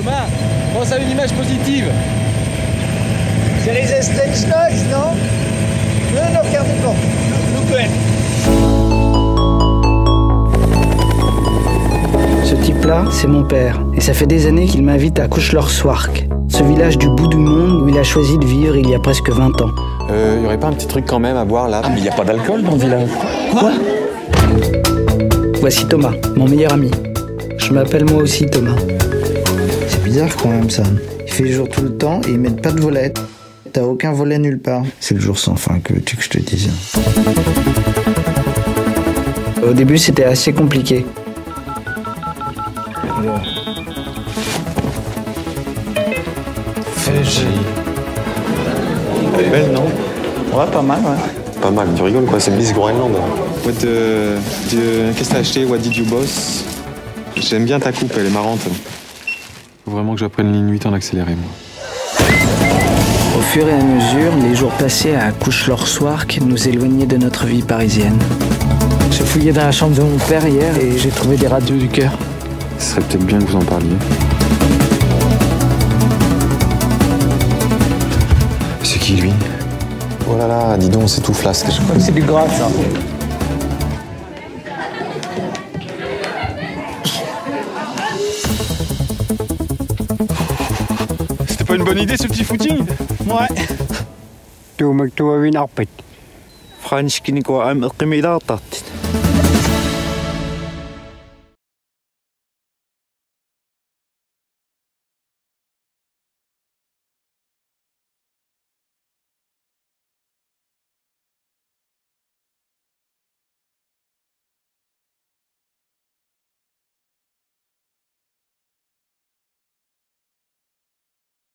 Thomas, pense à une image positive. C'est les Estenschnocks, non? Non, regardez pas. Ce type-là, c'est mon père. Et ça fait des années qu'il m'invite à Couche-Lor-Swark, ce village du bout du monde où il a choisi de vivre il y a presque 20 ans. Y aurait pas un petit truc quand même à boire là? Ah, mais il n'y a pas d'alcool dans le village. Quoi? Voici Thomas, mon meilleur ami. Je m'appelle moi aussi Thomas. C'est bizarre quand même ça. Il fait jour tout le temps et ils mettent pas de volet. T'as aucun volet nulle part. C'est le jour sans fin, que veux-tu que je te dise? Au début, c'était assez compliqué. Elle est belle, non? Ouais, pas mal, ouais. Pas mal, tu rigoles quoi, c'est Miss Groenland. Qu'est-ce que t'as acheté? What did you boss? J'aime bien ta coupe, elle est marrante. Faut vraiment que j'apprenne ligne 8 en accéléré, moi. Au fur et à mesure, les jours passés à Couche-Lor-Swark nous éloignaient de notre vie parisienne. J'ai fouillé dans la chambre de mon père hier et j'ai trouvé des radios du cœur. Ce serait peut-être bien que vous en parliez. C'est qui lui? Oh là là, dis donc, c'est tout flasque. Je crois que c'est du gras, ça. C'était pas une bonne idée ce petit footing? Ouais. تومك توابين عبيت فرانش كنيكو عام القميدة طاط